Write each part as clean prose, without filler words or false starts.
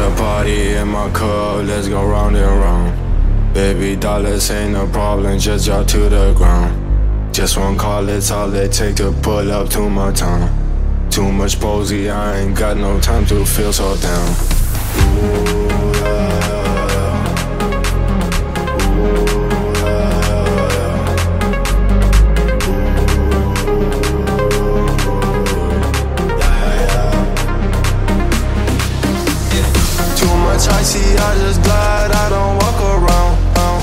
a party in my cup, let's go round and round. Baby dollars ain't no problem, just drop to the ground. Just one call, it's all it take to pull up to my town. Too much posy, I ain't got no time to feel so down. Ooh, yeah. I see, I just glide, I don't walk around.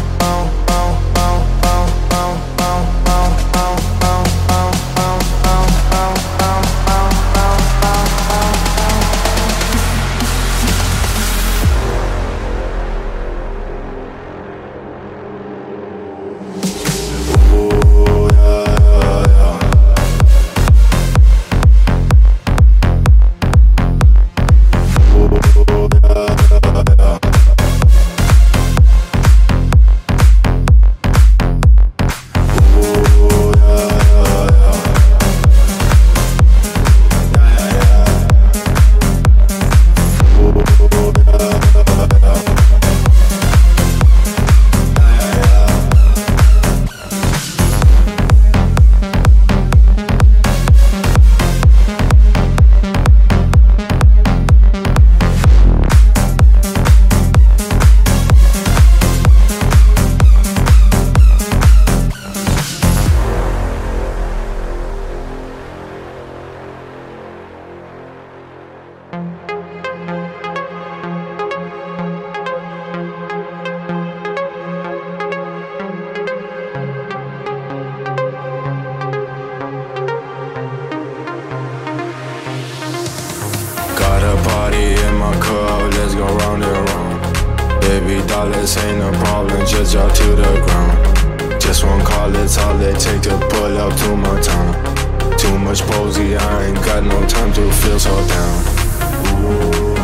Party in my cup, let's go round and round. Baby dollars ain't no problem, just drop to the ground. Just one call, it's all it take to pull up to my town. Too much posy, I ain't got no time to feel so down. Ooh,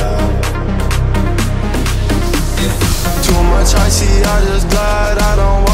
I see, I just glide, I don't